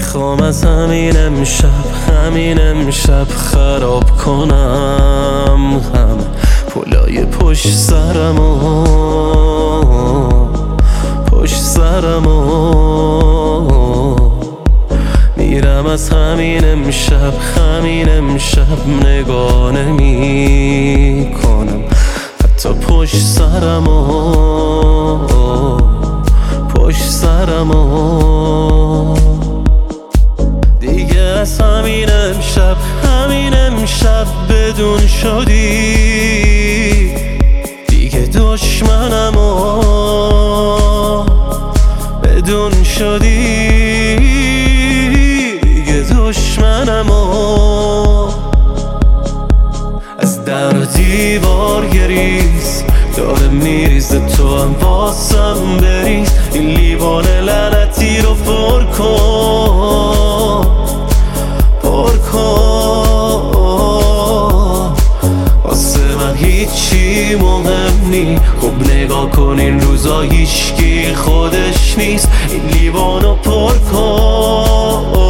میخوام از همین امشب خراب کنم همه پلای پشت سرمو میرم از همین امشب نگاه نمی کنم حتی پشت سرمو دیگه از همین امشب بدون شدی دیگه دشمنمو بدون شدی دیگه دشمنمو از در و دیوار گریز داره میریزه تو هم واسم بریز این لیوان لعنتی رو پر کن واسه من هیچی مهم نی خب نگاه کن این روزا هیچکی خودش نیست این لیوانو پر کن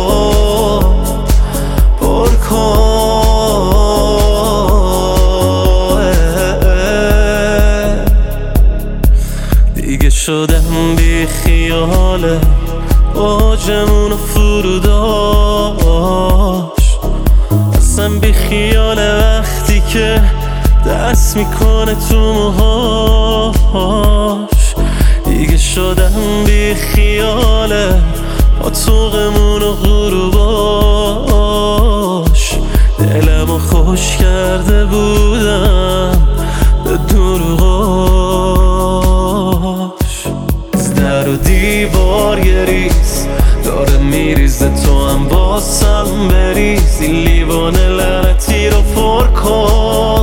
دیگه شدم بی خیاله اوجمونو فرو داشت اصلا بی خیاله وقتی که دست میکنه تو موهاش دیگه شدم بی خیاله اتاقمونو غروباش دلمو خوش کرده بودم به دروغاش از در و دیوار گریز داره میریزه تو هم واسم بریز این لیوان لعنتی رو پر کن